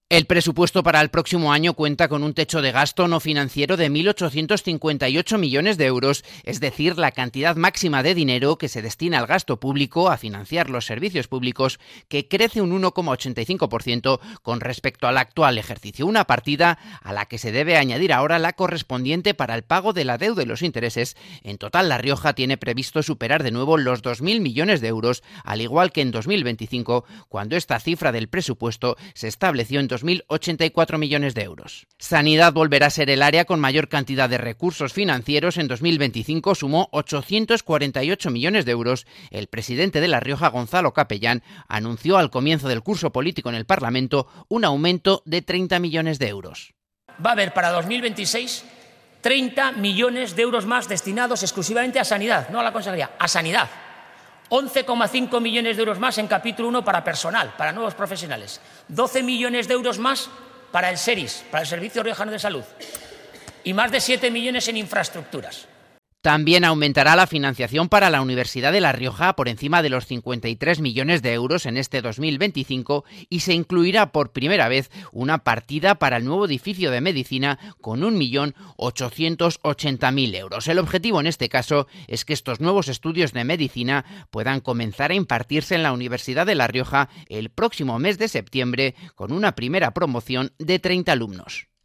El presupuesto para el próximo año cuenta con un techo de gasto no financiero de 1.858 millones de euros, es decir, la cantidad máxima de dinero que se destina al gasto público a financiar los servicios públicos, que crece un 1,85% con respecto al actual ejercicio, una partida a la que se debe añadir ahora la correspondiente para el pago de la deuda y los intereses. En total, La Rioja tiene previsto superar de nuevo los 2.000 millones de euros, al igual que en 2025, cuando esta cifra del presupuesto se estableció en 2.084 millones de euros. Sanidad volverá a ser el área con mayor cantidad de recursos financieros. En 2025 sumó 848 millones de euros. El presidente de La Rioja, Gonzalo Capellán, anunció al comienzo del curso político en el Parlamento un aumento de 30 millones de euros. Va a haber para 2026 30 millones de euros más destinados exclusivamente a sanidad, no a la consejería, a sanidad. 11,5 millones de euros más en capítulo 1 para personal, para nuevos profesionales. 12 millones de euros más para el SERIS, para el Servicio Riojano de Salud. Y más de 7 millones en infraestructuras. También aumentará la financiación para la Universidad de La Rioja por encima de los 53 millones de euros en este 2025 y se incluirá por primera vez una partida para el nuevo edificio de medicina con 1.880.000 euros. El objetivo en este caso es que estos nuevos estudios de medicina puedan comenzar a impartirse en la Universidad de La Rioja el próximo mes de septiembre con una primera promoción de 30 alumnos.